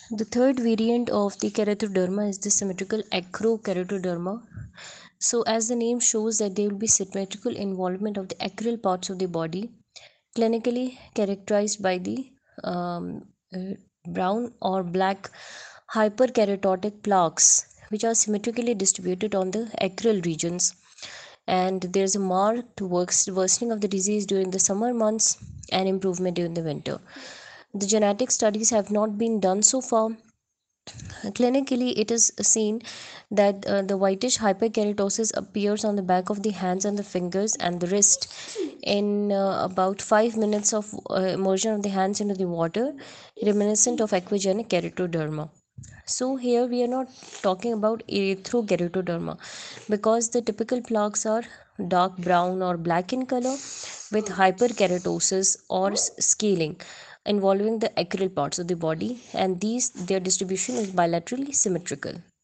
The third variant of the keratoderma is the symmetrical acrokeratoderma. So, as the name shows, that there will be symmetrical involvement of the acral parts of the body, clinically characterized by the um, uh, brown or black hyperkeratotic plaques, which are symmetrically distributed on the acral regions. And there's a marked worsening of the disease during the summer months and improvement during the winter. The genetic studies have not been done so far. Clinically, it is seen that the whitish hyperkeratosis appears on the back of the hands and the fingers and the wrist in about 5 minutes of immersion of the hands into the water, reminiscent of aquagenic keratoderma. So here we are not talking about erythrokeratoderma, because the typical plaques are dark brown or black in color with hyperkeratosis or scaling involving the acral parts of the body, and these their distribution is bilaterally symmetrical.